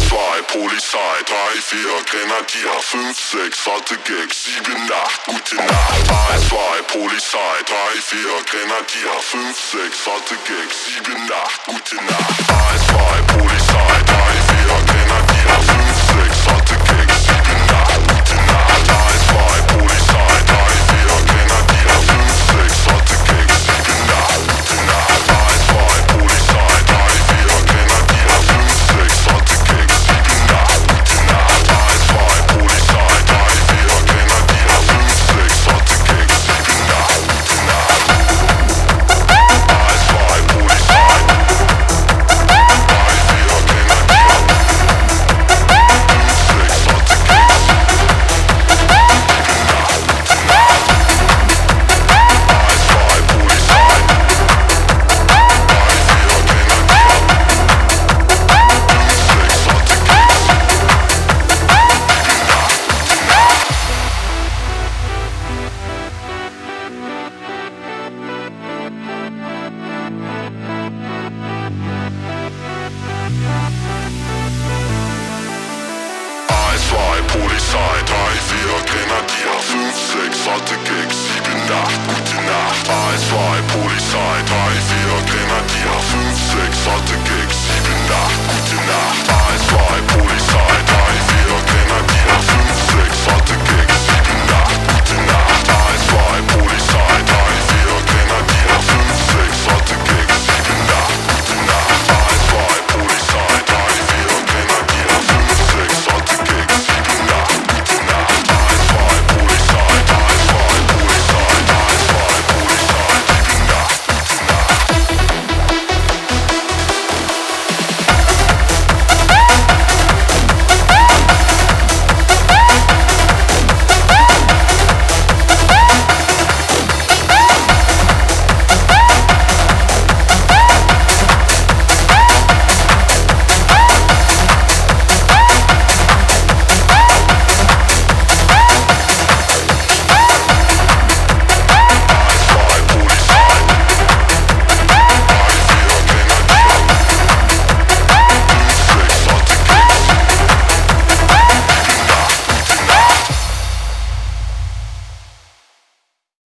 2, Polizei, 3, 4, Grenadier, 5, 6, harte Gags, 7, 8, gute Nacht. 1, 2, Polizei, 3, 4, Grenadier, 5, 6, harte Gags, 7, 8, gute Nacht. 1, 2, Polizei, 3, 4, Grenadier, 5, 6, harte Gags, 7, 8, gute Nacht. 1, 2, Polizei, 3, 4, Grenadier, 5, 6, harte Gags, 7, 8, gute Nacht. 1, 2, Polizei, 3, 4, Grenadier, 5, 6, harte Gags, 7, 8, gute Nacht. 1, 2, Polizei, 3, 4, Grenadier, 5, 6, harte Gags, 7, 8, gute Nacht. 1, 2, Polizei, 3, 4, Grenadier, 5, 6, harte Gags, 7, 8, gute Nacht. 1, 2, Polizei, 3, 4, Grenadier, 5, 6, harte Gags, 7, 8, gute Nacht. Eins, zwei, Polizei, 3, 4, Grenadier, 5, 6, harte Gags, 7, 8, gute Nacht. 1, 2, Polizei, 3, 4, Grenadier, 5, 6, harte Gags, 7, 8, gute Nacht.